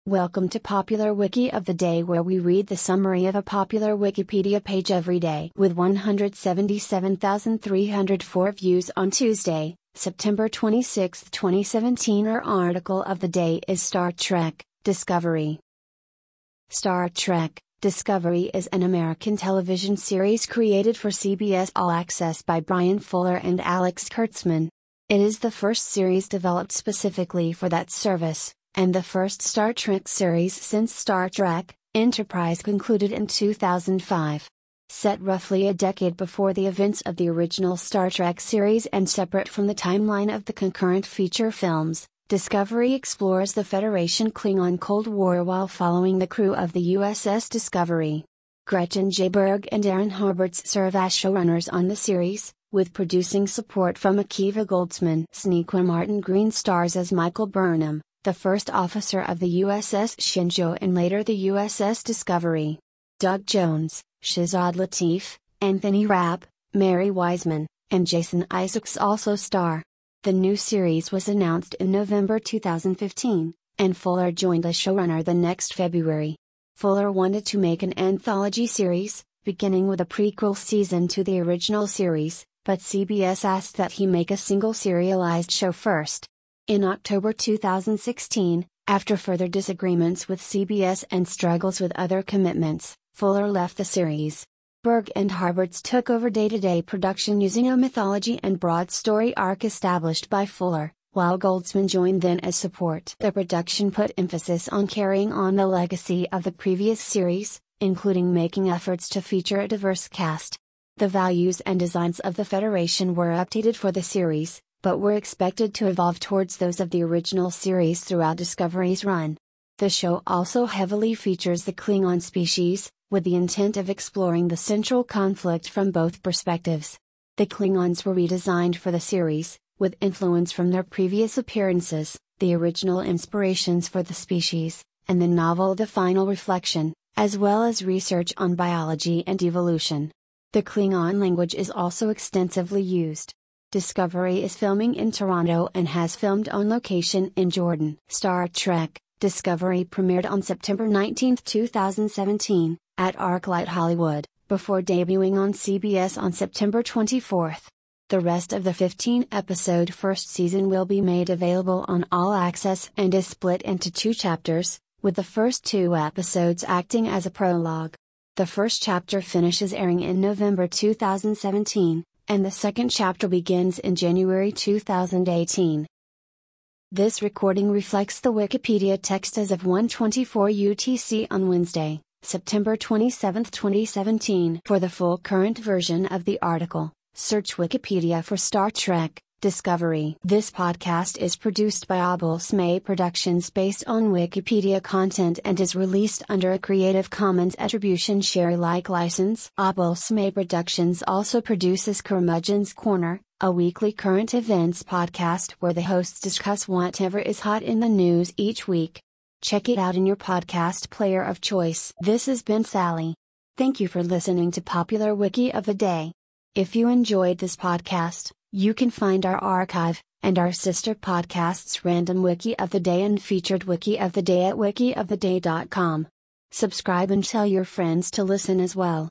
Welcome to Popular Wiki of the Day, where we read the summary of a popular Wikipedia page every day. With 177,304 views on Tuesday, September 26, 2017, our article of the day is Star Trek: Discovery. Star Trek: Discovery is an American television series created for CBS All Access by Bryan Fuller and Alex Kurtzman. It is the first series developed specifically for that service, and the first Star Trek series since Star Trek: Enterprise concluded in 2005. Set roughly a decade before the events of the original Star Trek series and separate from the timeline of the concurrent feature films, Discovery explores the Federation Klingon Cold War while following the crew of the USS Discovery. Gretchen J. Berg and Aaron Harberts serve as showrunners on the series, with producing support from Akiva Goldsman. Sonequa Martin Green stars as Michael Burnham, the first officer of the USS Shenzhou and later the USS Discovery. Doug Jones, Shazad Latif, Anthony Rapp, Mary Wiseman, and Jason Isaacs also star. The new series was announced in November 2015, and Fuller joined as showrunner the next February. Fuller wanted to make an anthology series, beginning with a prequel season to the original series, but CBS asked that he make a single serialized show first. In October 2016, after further disagreements with CBS and struggles with other commitments, Fuller left the series. Berg and Harberts took over day-to-day production using a mythology and broad story arc established by Fuller, while Goldsman joined then as support. The production put emphasis on carrying on the legacy of the previous series, including making efforts to feature a diverse cast. The values and designs of the Federation were updated for the series, but were expected to evolve towards those of the original series throughout Discovery's run. The show also heavily features the Klingon species, with the intent of exploring the central conflict from both perspectives. The Klingons were redesigned for the series, with influence from their previous appearances, the original inspirations for the species, and the novel The Final Reflection, as well as research on biology and evolution. The Klingon language is also extensively used. Discovery is filming in Toronto and has filmed on location in Jordan. Star Trek: Discovery premiered on September 19, 2017, at ArcLight Hollywood, before debuting on CBS on September 24. The rest of the 15-episode first season will be made available on All Access and is split into 2 chapters, with the first 2 episodes acting as a prologue. The first chapter finishes airing in November 2017, and the second chapter begins in January 2018. This recording reflects the Wikipedia text as of 1:24 UTC on Wednesday, September 27, 2017. For the full current version of the article, search Wikipedia for Star Trek: Discovery. This podcast is produced by Abel-Smay Productions based on Wikipedia content and is released under a Creative Commons Attribution Share Alike license. Abel-Smay Productions also produces Curmudgeon's Corner, a weekly current events podcast where the hosts discuss whatever is hot in the news each week. Check it out in your podcast player of choice. This has been Sally. Thank you for listening to Popular Wiki of the Day. If you enjoyed this podcast, you can find our archive, and our sister podcasts Random Wiki of the Day and Featured Wiki of the Day at wikioftheday.com. Subscribe and tell your friends to listen as well.